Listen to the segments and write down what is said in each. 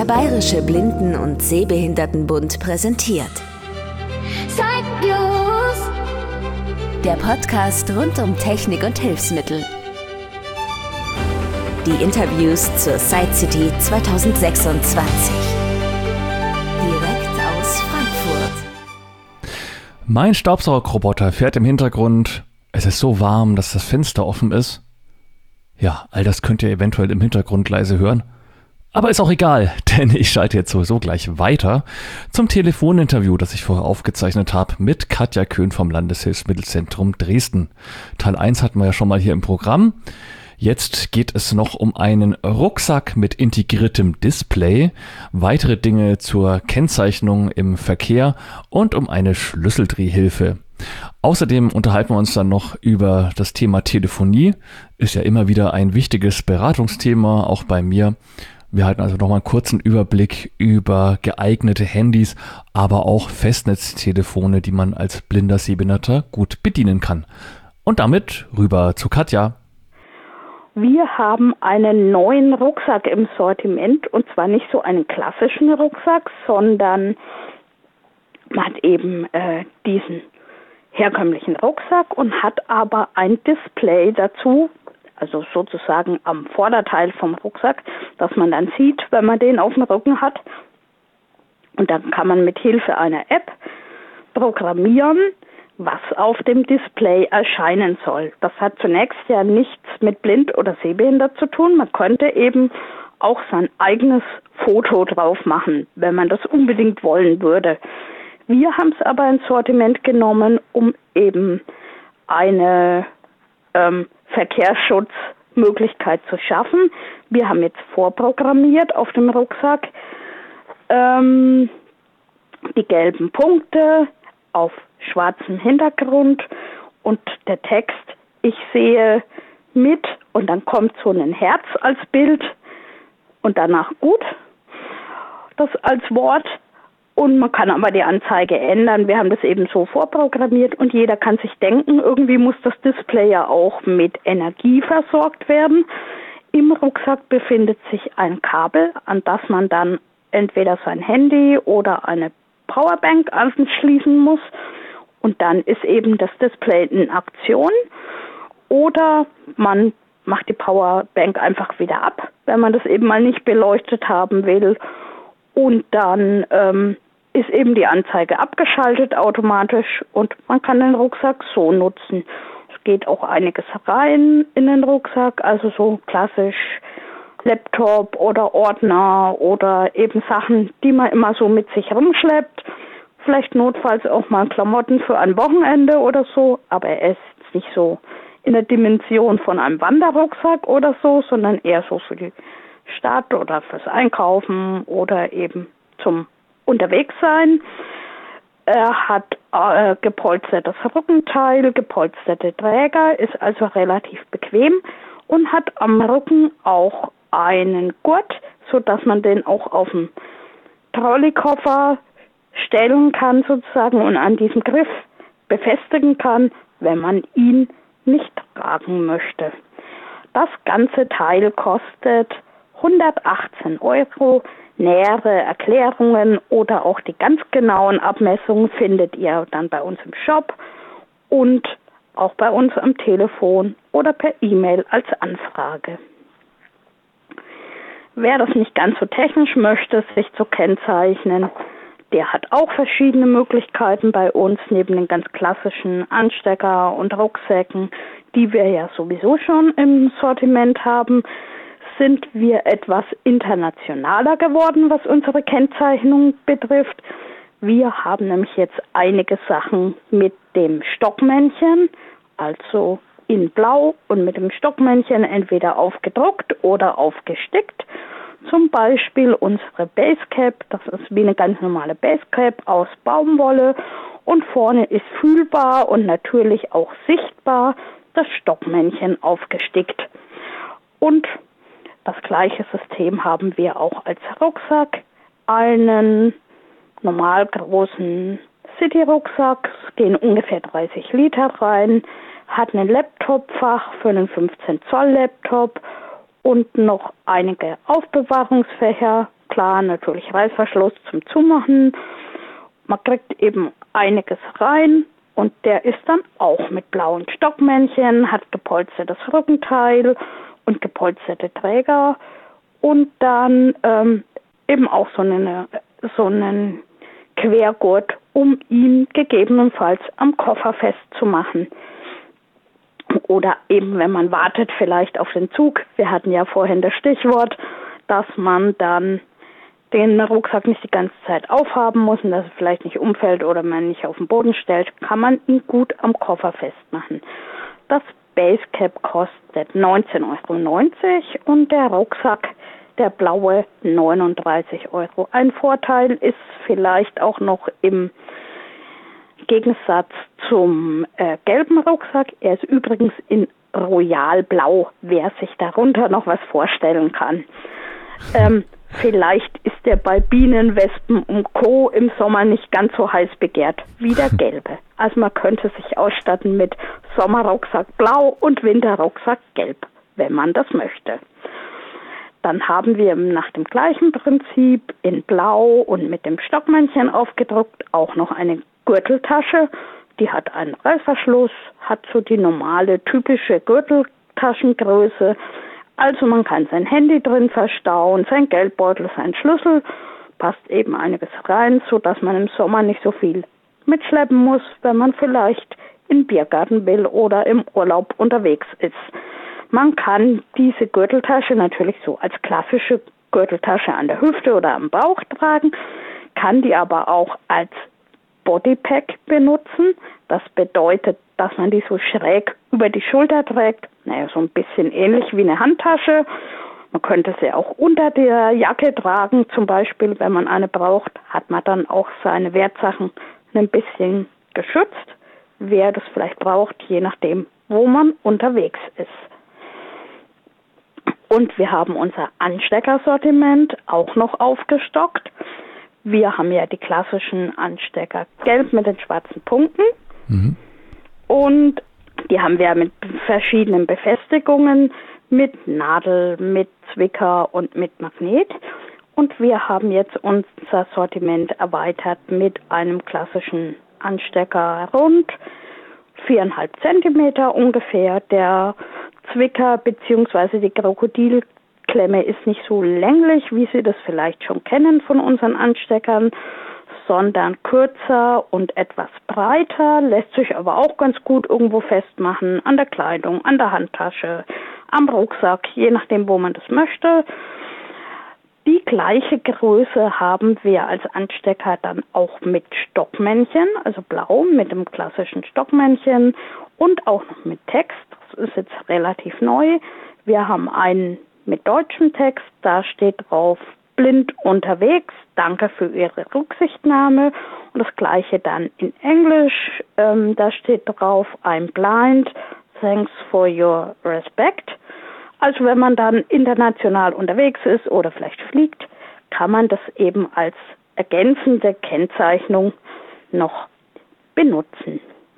Der Bayerische Blinden- und Sehbehindertenbund präsentiert Zeitnews, der Podcast rund um Technik und Hilfsmittel. Die Interviews zur Sight City 2026. Direkt aus Frankfurt. Mein Staubsaugerroboter fährt im Hintergrund. Es ist so warm, dass das Fenster offen ist. Ja, all das könnt ihr eventuell im Hintergrund leise hören. Aber ist auch egal, denn ich schalte jetzt sowieso gleich weiter zum Telefoninterview, das ich vorher aufgezeichnet habe mit Katja Köhn vom Landeshilfsmittelzentrum Dresden. Teil 1 hatten wir ja schon mal hier im Programm. Jetzt geht es noch um einen Rucksack mit integriertem Display, weitere Dinge zur Kennzeichnung im Verkehr und um eine Schlüsseldrehhilfe. Außerdem unterhalten wir uns dann noch über das Thema Telefonie. Ist ja immer wieder ein wichtiges Beratungsthema, auch bei mir. Wir halten also nochmal einen kurzen Überblick über geeignete Handys, aber auch Festnetztelefone, die man als blinder Sehbehinderter gut bedienen kann. Und damit rüber zu Katja. Wir haben einen neuen Rucksack im Sortiment, und zwar nicht so einen klassischen Rucksack, sondern man hat eben diesen herkömmlichen Rucksack und hat aber ein Display dazu, also sozusagen am Vorderteil vom Rucksack, dass man dann sieht, wenn man den auf dem Rücken hat. Und dann kann man mit Hilfe einer App programmieren, was auf dem Display erscheinen soll. Das hat zunächst ja nichts mit blind oder sehbehindert zu tun. Man könnte eben auch sein eigenes Foto drauf machen, wenn man das unbedingt wollen würde. Wir haben es aber ins Sortiment genommen, um eben eine Verkehrsschutzmöglichkeit zu schaffen. Wir haben jetzt vorprogrammiert auf dem Rucksack die gelben Punkte auf schwarzem Hintergrund und der Text, ich sehe mit, und dann kommt so ein Herz als Bild und danach gut, das als Wort. Und man kann aber die Anzeige ändern. Wir haben das eben so vorprogrammiert und jeder kann sich denken, irgendwie muss das Display ja auch mit Energie versorgt werden. Im Rucksack befindet sich ein Kabel, an das man dann entweder sein Handy oder eine Powerbank anschließen muss. Und dann ist eben das Display in Aktion. Oder man macht die Powerbank einfach wieder ab, wenn man das eben mal nicht beleuchtet haben will. Und dann ist eben die Anzeige abgeschaltet automatisch und man kann den Rucksack so nutzen. Es geht auch einiges rein in den Rucksack, also so klassisch Laptop oder Ordner oder eben Sachen, die man immer so mit sich rumschleppt. Vielleicht notfalls auch mal Klamotten für ein Wochenende oder so, aber er ist jetzt nicht so in der Dimension von einem Wanderrucksack oder so, sondern eher so für die Stadt oder fürs Einkaufen oder eben zum Unterwegssein. Er hat gepolstertes Rückenteil, gepolsterte Träger, ist also relativ bequem und hat am Rücken auch einen Gurt, sodass man den auch auf den Trolleykoffer stellen kann sozusagen und an diesem Griff befestigen kann, wenn man ihn nicht tragen möchte. Das ganze Teil kostet 118 €. Nähere Erklärungen oder auch die ganz genauen Abmessungen findet ihr dann bei uns im Shop und auch bei uns am Telefon oder per E-Mail als Anfrage. Wer das nicht ganz so technisch möchte, sich zu kennzeichnen, der hat auch verschiedene Möglichkeiten bei uns, neben den ganz klassischen Anstecker und Rucksäcken, die wir ja sowieso schon im Sortiment haben, sind wir etwas internationaler geworden, was unsere Kennzeichnung betrifft. Wir haben nämlich jetzt einige Sachen mit dem Stockmännchen, also in Blau und mit dem Stockmännchen entweder aufgedruckt oder aufgestickt. Zum Beispiel unsere Basecap, das ist wie eine ganz normale Basecap aus Baumwolle und vorne ist fühlbar und natürlich auch sichtbar das Stockmännchen aufgestickt. Und das gleiche System haben wir auch als Rucksack, einen normal großen City-Rucksack, es gehen ungefähr 30 Liter rein, hat ein Laptopfach für einen 15 Zoll Laptop und noch einige Aufbewahrungsfächer, klar, natürlich Reißverschluss zum Zumachen. Man kriegt eben einiges rein und der ist dann auch mit blauen Stockmännchen, hat gepolstertes Rückenteil und gepolsterte Träger und dann eben auch so einen Quergurt, um ihn gegebenenfalls am Koffer festzumachen. Oder eben, wenn man wartet, vielleicht auf den Zug. Wir hatten ja vorhin das Stichwort, dass man dann den Rucksack nicht die ganze Zeit aufhaben muss und dass er vielleicht nicht umfällt oder man nicht auf den Boden stellt, kann man ihn gut am Koffer festmachen. Das Basecap kostet 19,90 € und der Rucksack, der blaue, 39 €. Ein Vorteil ist vielleicht auch noch im Gegensatz zum gelben Rucksack. Er ist übrigens in Royalblau, wer sich darunter noch was vorstellen kann. Vielleicht ist er bei Bienen, Wespen und Co. im Sommer nicht ganz so heiß begehrt wie der gelbe. Also man könnte sich ausstatten mit Sommerrucksack blau und Winterrucksack gelb, wenn man das möchte. Dann haben wir nach dem gleichen Prinzip in blau und mit dem Stockmännchen aufgedruckt auch noch eine Gürteltasche. Die hat einen Reißverschluss, hat so die normale, typische Gürteltaschengröße. Also man kann sein Handy drin verstauen, sein Geldbeutel, sein Schlüssel, passt eben einiges rein, sodass man im Sommer nicht so viel mitschleppen muss, wenn man vielleicht in den Biergarten will oder im Urlaub unterwegs ist. Man kann diese Gürteltasche natürlich so als klassische Gürteltasche an der Hüfte oder am Bauch tragen, kann die aber auch als Bodypack benutzen. Das bedeutet, dass man die so schräg über die Schulter trägt. Naja, so ein bisschen ähnlich wie eine Handtasche. Man könnte sie auch unter der Jacke tragen, zum Beispiel, wenn man eine braucht, hat man dann auch seine Wertsachen ein bisschen geschützt. Wer das vielleicht braucht, je nachdem, wo man unterwegs ist. Und wir haben unser Ansteckersortiment auch noch aufgestockt. Wir haben ja die klassischen Anstecker gelb mit den schwarzen Punkten. Mhm. Und die haben wir mit verschiedenen Befestigungen, mit Nadel, mit Zwicker und mit Magnet. Und wir haben jetzt unser Sortiment erweitert mit einem klassischen Anstecker rund 4,5 Zentimeter ungefähr. Der Zwicker bzw. die Krokodilklemme ist nicht so länglich, wie Sie das vielleicht schon kennen von unseren Ansteckern, sondern kürzer und etwas breiter, lässt sich aber auch ganz gut irgendwo festmachen, an der Kleidung, an der Handtasche, am Rucksack, je nachdem, wo man das möchte. Die gleiche Größe haben wir als Anstecker dann auch mit Stockmännchen, also blau mit dem klassischen Stockmännchen und auch noch mit Text. Das ist jetzt relativ neu. Wir haben einen mit deutschem Text, da steht drauf: blind unterwegs, danke für Ihre Rücksichtnahme. Und das gleiche dann in Englisch, da steht drauf: I'm blind, thanks for your respect. Also wenn man dann international unterwegs ist oder vielleicht fliegt, kann man das eben als ergänzende Kennzeichnung noch benutzen.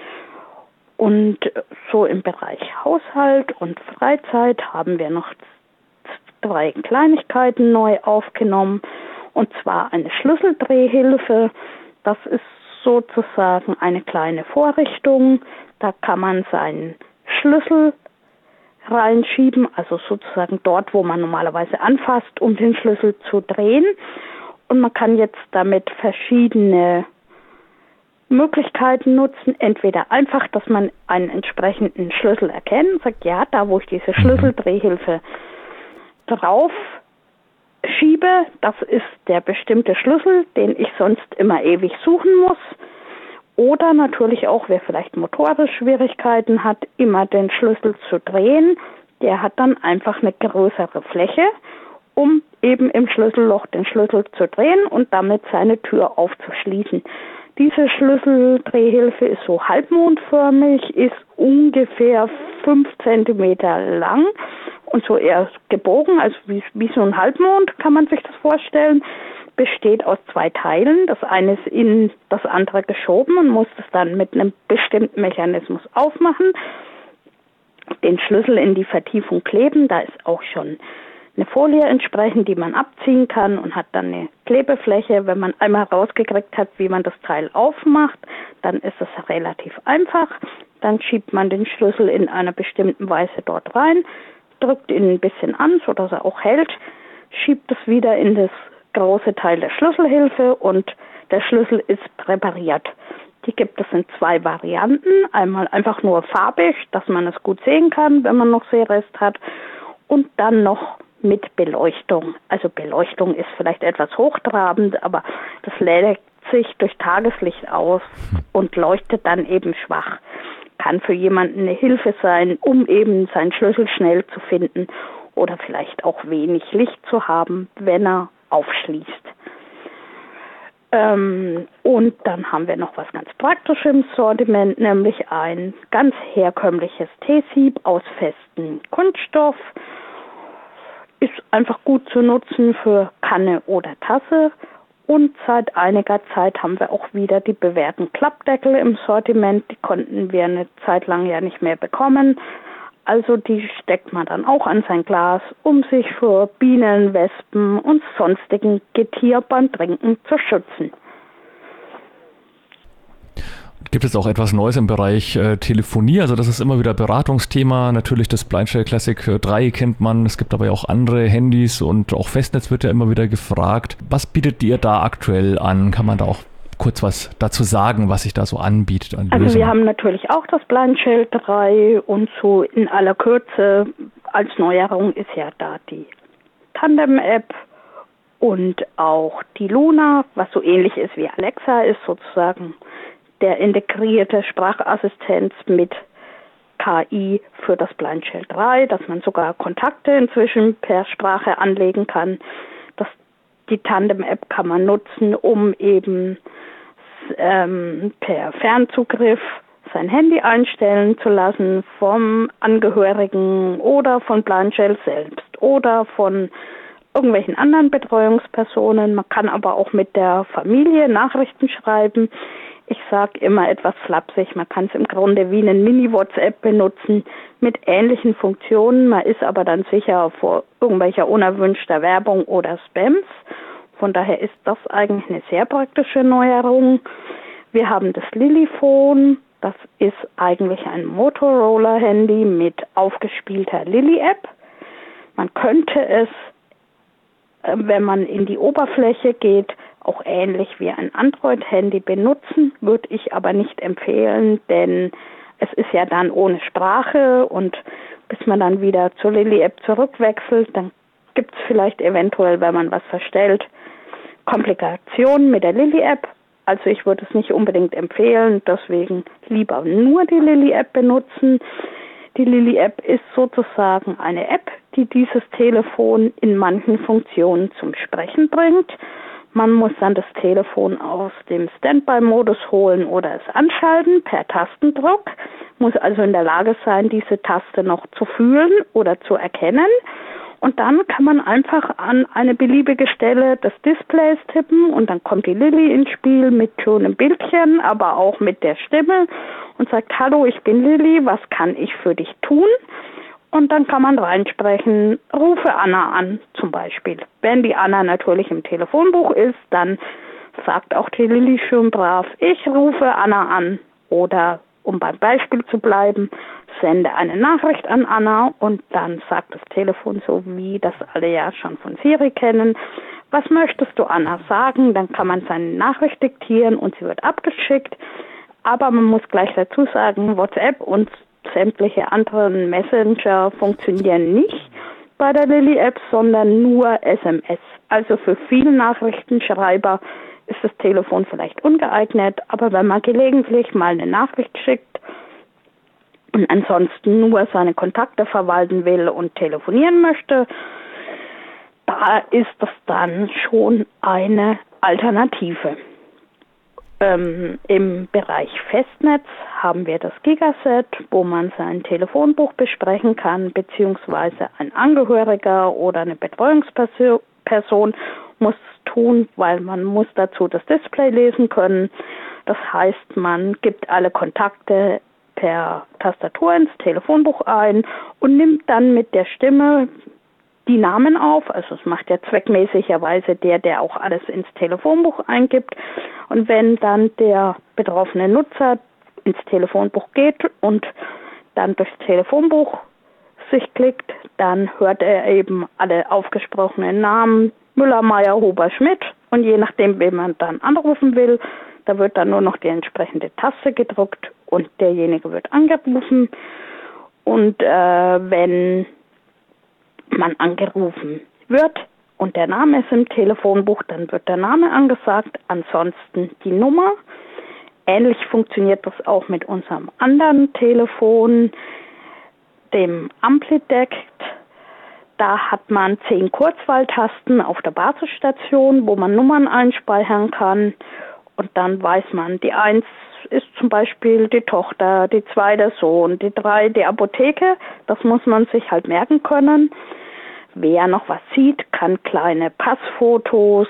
Und so im Bereich Haushalt und Freizeit haben wir noch 3 Kleinigkeiten neu aufgenommen, und zwar eine Schlüsseldrehhilfe. Das ist sozusagen eine kleine Vorrichtung. Da kann man seinen Schlüssel reinschieben, also sozusagen dort, wo man normalerweise anfasst, um den Schlüssel zu drehen. Und man kann jetzt damit verschiedene Möglichkeiten nutzen. Entweder einfach, dass man einen entsprechenden Schlüssel erkennt und sagt, ja, da wo ich diese Schlüsseldrehhilfe drauf schiebe, das ist der bestimmte Schlüssel, den ich sonst immer ewig suchen muss. Oder natürlich auch, wer vielleicht motorisch Schwierigkeiten hat, immer den Schlüssel zu drehen, der hat dann einfach eine größere Fläche, um eben im Schlüsselloch den Schlüssel zu drehen und damit seine Tür aufzuschließen. Diese Schlüsseldrehhilfe ist so halbmondförmig, ist ungefähr 5 Zentimeter lang und so eher gebogen, also wie so ein Halbmond kann man sich das vorstellen. Besteht aus 2 Teilen. Das eine ist in das andere geschoben und muss es dann mit einem bestimmten Mechanismus aufmachen, den Schlüssel in die Vertiefung kleben. Da ist auch schon eine Folie entsprechend, die man abziehen kann und hat dann eine Klebefläche. Wenn man einmal rausgekriegt hat, wie man das Teil aufmacht, dann ist es relativ einfach. Dann schiebt man den Schlüssel in einer bestimmten Weise dort rein, drückt ihn ein bisschen an, sodass er auch hält, schiebt es wieder in das große Teil der Schlüsselhilfe und der Schlüssel ist präpariert. Die gibt es in 2 Varianten. Einmal einfach nur farbig, dass man es gut sehen kann, wenn man noch Sehrest hat. Und dann noch mit Beleuchtung. Also Beleuchtung ist vielleicht etwas hochtrabend, aber das lädt sich durch Tageslicht aus und leuchtet dann eben schwach. Kann für jemanden eine Hilfe sein, um eben seinen Schlüssel schnell zu finden oder vielleicht auch wenig Licht zu haben, wenn er aufschließt. Und dann haben wir noch was ganz Praktisches im Sortiment, nämlich ein ganz herkömmliches T-Sieb aus festem Kunststoff. Ist einfach gut zu nutzen für Kanne oder Tasse. Und seit einiger Zeit haben wir auch wieder die bewährten Klappdeckel im Sortiment. Die konnten wir eine Zeit lang ja nicht mehr bekommen. Also die steckt man dann auch an sein Glas, um sich vor Bienen, Wespen und sonstigen Getier beim Trinken zu schützen. Gibt es auch etwas Neues im Bereich Telefonie? Also das ist immer wieder Beratungsthema. Natürlich das Blindshell Classic 3 kennt man. Es gibt aber ja auch andere Handys und auch Festnetz wird ja immer wieder gefragt. Was bietet ihr da aktuell an? Kann man da auch kurz was dazu sagen, was sich da so anbietet an Lösungen? Also wir haben natürlich auch das Blindshell 3 und so in aller Kürze als Neuerung ist ja da die Tandem-App und auch die Luna, was so ähnlich ist wie Alexa, ist sozusagen der integrierte Sprachassistenz mit KI für das Blindshell 3, dass man sogar Kontakte inzwischen per Sprache anlegen kann. Die Tandem-App kann man nutzen, um eben per Fernzugriff sein Handy einstellen zu lassen vom Angehörigen oder von Blindshell selbst oder von irgendwelchen anderen Betreuungspersonen. Man kann aber auch mit der Familie Nachrichten schreiben. Ich sage immer etwas flapsig, man kann es im Grunde wie einen Mini-WhatsApp benutzen mit ähnlichen Funktionen. Man ist aber dann sicher vor irgendwelcher unerwünschter Werbung oder Spams. Von daher ist das eigentlich eine sehr praktische Neuerung. Wir haben das Lilyphone. Das ist eigentlich ein Motorola-Handy mit aufgespielter Lily-App. Man könnte es, wenn man in die Oberfläche geht, auch ähnlich wie ein Android-Handy benutzen, würde ich aber nicht empfehlen, denn es ist ja dann ohne Sprache und bis man dann wieder zur Lily-App zurückwechselt, dann gibt es vielleicht eventuell, wenn man was verstellt, Komplikationen mit der Lily-App. Also ich würde es nicht unbedingt empfehlen, deswegen lieber nur die Lily-App benutzen. Die Lily-App ist sozusagen eine App, die dieses Telefon in manchen Funktionen zum Sprechen bringt. Man muss dann das Telefon aus dem Standby-Modus holen oder es anschalten per Tastendruck, muss also in der Lage sein, diese Taste noch zu fühlen oder zu erkennen. Und dann kann man einfach an eine beliebige Stelle des Displays tippen und dann kommt die Lilly ins Spiel mit schönem Bildchen, aber auch mit der Stimme und sagt, hallo, ich bin Lilly, was kann ich für dich tun? Und dann kann man reinsprechen, rufe Anna an zum Beispiel. Wenn die Anna natürlich im Telefonbuch ist, dann sagt auch die Lilly schön brav, ich rufe Anna an. Oder, um beim Beispiel zu bleiben, sende eine Nachricht an Anna und dann sagt das Telefon, so wie das alle ja schon von Siri kennen, was möchtest du Anna sagen? Dann kann man seine Nachricht diktieren und sie wird abgeschickt. Aber man muss gleich dazu sagen, WhatsApp und sämtliche anderen Messenger funktionieren nicht bei der Lily-App, sondern nur SMS. Also für viele Nachrichtenschreiber ist das Telefon vielleicht ungeeignet, aber wenn man gelegentlich mal eine Nachricht schickt und ansonsten nur seine Kontakte verwalten will und telefonieren möchte, da ist das dann schon eine Alternative. Im Bereich Festnetz haben wir das Gigaset, wo man sein Telefonbuch besprechen kann, beziehungsweise ein Angehöriger oder eine Betreuungsperson muss es tun, weil man muss dazu das Display lesen können. Das heißt, man gibt alle Kontakte per Tastatur ins Telefonbuch ein und nimmt dann mit der Stimme die Namen auf, also es macht ja zweckmäßigerweise der auch alles ins Telefonbuch eingibt. Und wenn dann der betroffene Nutzer ins Telefonbuch geht und dann durchs Telefonbuch sich klickt, dann hört er eben alle aufgesprochenen Namen, Müller, Meier, Huber, Schmidt, und je nachdem, wen man dann anrufen will, da wird dann nur noch die entsprechende Taste gedrückt und derjenige wird angerufen. Und wenn man angerufen wird und der Name ist im Telefonbuch, dann wird der Name angesagt, ansonsten die Nummer. Ähnlich funktioniert das auch mit unserem anderen Telefon, dem Amplidect. Da hat man 10 Kurzwahltasten auf der Basisstation, wo man Nummern einspeichern kann. Und dann weiß man, die 1 ist zum Beispiel die Tochter, die 2 der Sohn, die 3 die Apotheke. Das muss man sich halt merken können. Wer noch was sieht, kann kleine Passfotos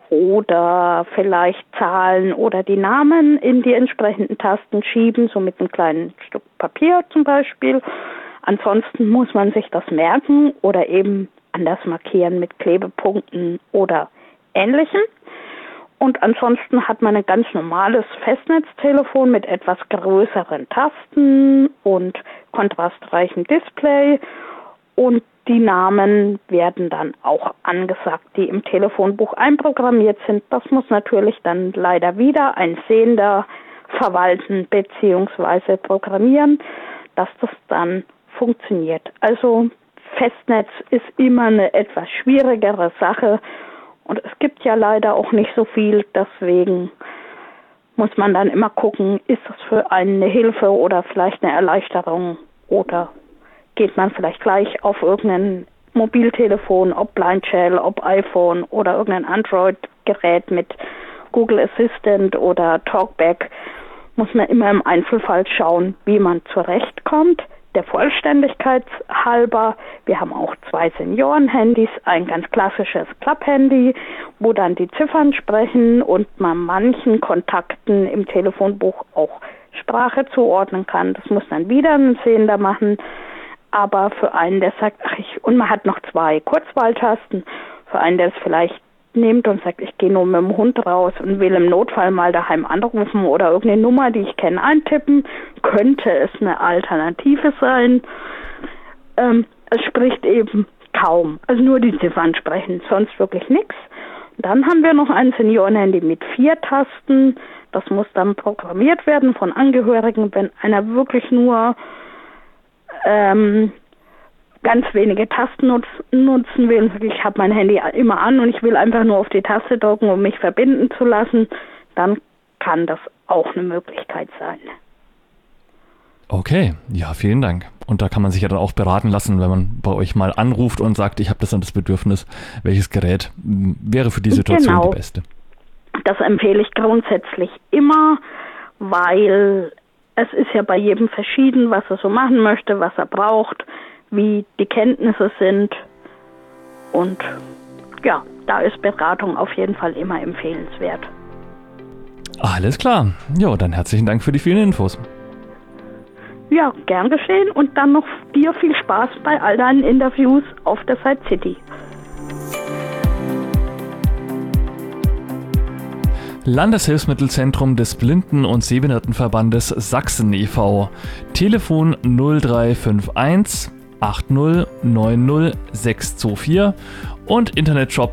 oder vielleicht Zahlen oder die Namen in die entsprechenden Tasten schieben, so mit einem kleinen Stück Papier zum Beispiel. Ansonsten muss man sich das merken oder eben anders markieren mit Klebepunkten oder Ähnlichem. Und ansonsten hat man ein ganz normales Festnetztelefon mit etwas größeren Tasten und kontrastreichem Display. Und die Namen werden dann auch angesagt, die im Telefonbuch einprogrammiert sind. Das muss natürlich dann leider wieder ein Sehender verwalten bzw. programmieren, dass das dann funktioniert. Also Festnetz ist immer eine etwas schwierigere Sache und es gibt ja leider auch nicht so viel, deswegen muss man dann immer gucken, ist das für einen eine Hilfe oder vielleicht eine Erleichterung oder geht man vielleicht gleich auf irgendein Mobiltelefon, ob Blind Shell, ob iPhone oder irgendein Android-Gerät mit Google Assistant oder Talkback, muss man immer im Einzelfall schauen, wie man zurechtkommt. Der Vollständigkeit halber, wir haben auch 2 Senioren-Handys, ein ganz klassisches Klapphandy, wo dann die Ziffern sprechen und man manchen Kontakten im Telefonbuch auch Sprache zuordnen kann. Das muss dann wieder ein Sehender machen. Aber für einen, der sagt, und man hat noch 2 Kurzwahltasten, für einen, der es vielleicht nimmt und sagt, ich gehe nur mit dem Hund raus und will im Notfall mal daheim anrufen oder irgendeine Nummer, die ich kenne, eintippen, könnte es eine Alternative sein. Es spricht eben kaum, also nur die Ziffern sprechen, sonst wirklich nichts. Dann haben wir noch ein Seniorenhandy mit 4 Tasten, das muss dann programmiert werden von Angehörigen, wenn einer wirklich nur ganz wenige Tasten nutzen will. Ich habe mein Handy immer an und ich will einfach nur auf die Taste drücken, um mich verbinden zu lassen, dann kann das auch eine Möglichkeit sein. Okay, ja, vielen Dank. Und da kann man sich ja dann auch beraten lassen, wenn man bei euch mal anruft und sagt, ich habe das und das Bedürfnis, welches Gerät wäre für die Situation die beste? Das empfehle ich grundsätzlich immer, weil es ist ja bei jedem verschieden, was er so machen möchte, was er braucht, wie die Kenntnisse sind. Und ja, da ist Beratung auf jeden Fall immer empfehlenswert. Alles klar. Jo, dann herzlichen Dank für die vielen Infos. Ja, gern geschehen und dann noch dir viel Spaß bei all deinen Interviews auf der Side City. Landeshilfsmittelzentrum des Blinden- und Sehbehindertenverbandes Sachsen e.V. Telefon 0351 80 90 624 und Internetshop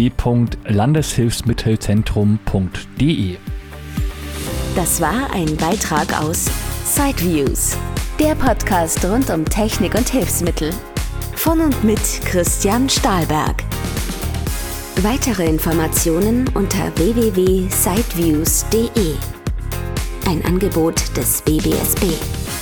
www.landeshilfsmittelzentrum.de. Das war ein Beitrag aus Sideviews, der Podcast rund um Technik und Hilfsmittel. Von und mit Christian Stahlberg. Weitere Informationen unter www.sideviews.de. Ein Angebot des BBSB.